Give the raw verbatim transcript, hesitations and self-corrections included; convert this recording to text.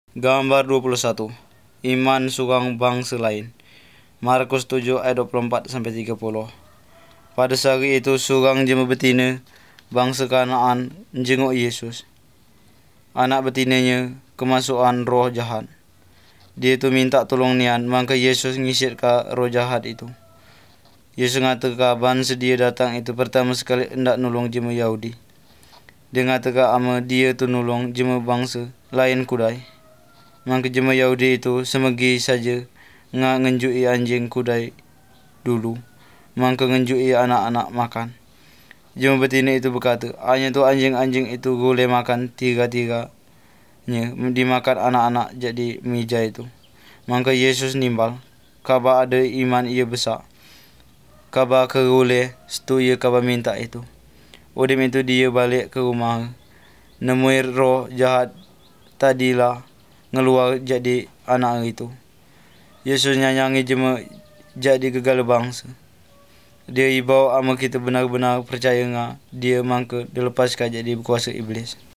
Gambar dua puluh satu. Iman surang bangsa lain. Markus tujuh ayat dua puluh empat sampai tiga puluh. Pada hari itu surang jema betina bangsa Kanaan jenguk Yesus. Anak betinanya kemasukan roh jahat. Dia itu minta tolong nian, maka Yesus ngisir ke roh jahat itu. Yesus ngatakan bangsa dia datang itu pertama sekali hendak nolong jema Yahudi. Dia ngatakan ama dia tu nolong jema bangsa lain kudai. Maka jema Yahudi itu semegi saja nga ngenjui anjing kudai dulu. Maka ngenjui anak-anak makan. Jema betina itu berkata, hanya tu anjing-anjing itu boleh makan tiga-tiganya dimakan anak-anak jadi meja itu. Maka Yesus nimbal, kaba ada iman ia besar. Kaba keruleh setu ia kaba minta itu. Udim itu dia balik ke rumah. Nemui roh jahat tadilah ngeluar jadi anak itu. Yesus nyanyangi jema jadi gegala bangsa. Dia ibau ama kita benar-benar percaya nga dia mangke dilepaskan jadi kuasa iblis.